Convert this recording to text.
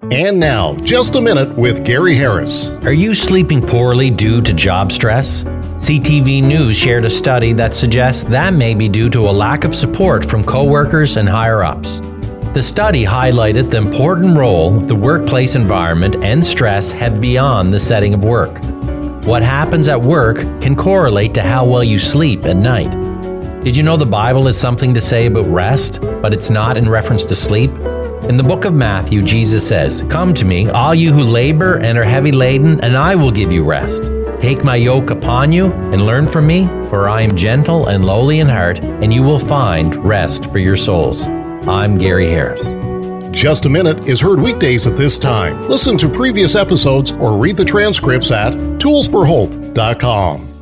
And now, Just a Minute with Gary Harris. Are you sleeping poorly due to job stress? CTV News shared a study that suggests that may be due to a lack of support from coworkers and higher-ups. The study highlighted the important role the workplace environment and stress have beyond the setting of work. What happens at work can correlate to how well you sleep at night. Did you know the Bible has something to say about rest, but it's not in reference to sleep? In the book of Matthew, Jesus says, "Come to me, all you who labor and are heavy laden, and I will give you rest. Take my yoke upon you and learn from me, for I am gentle and lowly in heart, and you will find rest for your souls." I'm Gary Harris. Just a Minute is heard weekdays at this time. Listen to previous episodes or read the transcripts at toolsforhope.com.